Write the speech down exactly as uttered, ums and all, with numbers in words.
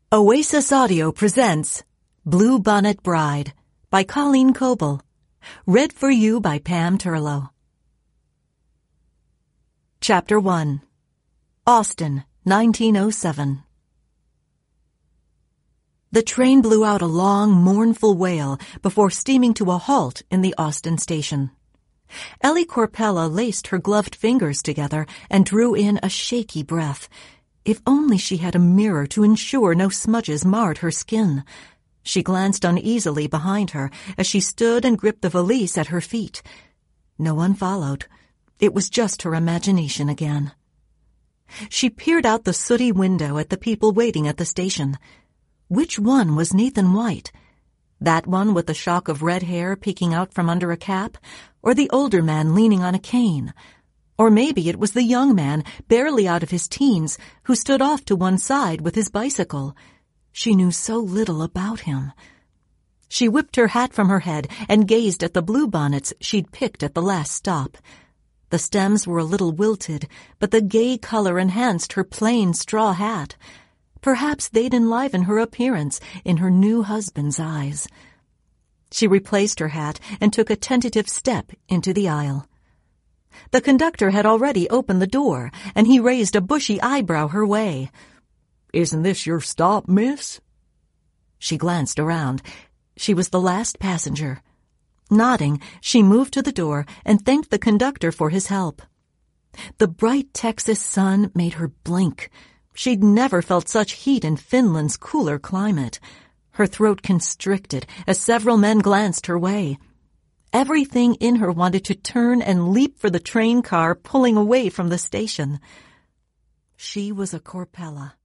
Oasis Audio presents Blue Bonnet Bride by Colleen Coble. Read for you by Pam Turlow. Chapter one. Austin, nineteen oh seven. The train blew out a long, mournful wail before steaming to a halt in the Austin station. Ellie Corpella laced her gloved fingers together and drew in a shaky breath. If only she had a mirror to ensure no smudges marred her skin. She glanced uneasily behind her as she stood and gripped the valise at her feet. No one followed. It was just her imagination again. She peered out the sooty window at the people waiting at the station. Which one was Nathan White? That one with the shock of red hair peeking out from under a cap, or the older man leaning on a cane? Or maybe it was the young man, barely out of his teens, who stood off to one side with his bicycle. She knew so little about him. She whipped her hat from her head and gazed at the bluebonnets she'd picked at the last stop. The stems were a little wilted, but the gay color enhanced her plain straw hat. Perhaps they'd enliven her appearance in her new husband's eyes. She replaced her hat and took a tentative step into the aisle. The conductor had already opened the door, and he raised a bushy eyebrow her way. "Isn't this your stop, miss?" She glanced around. She was the last passenger. Nodding, she moved to the door and thanked the conductor for his help. The bright Texas sun made her blink. She'd never felt such heat in Finland's cooler climate. Her throat constricted as several men glanced her way. Everything in her wanted to turn and leap for the train car pulling away from the station. She was a Corpella.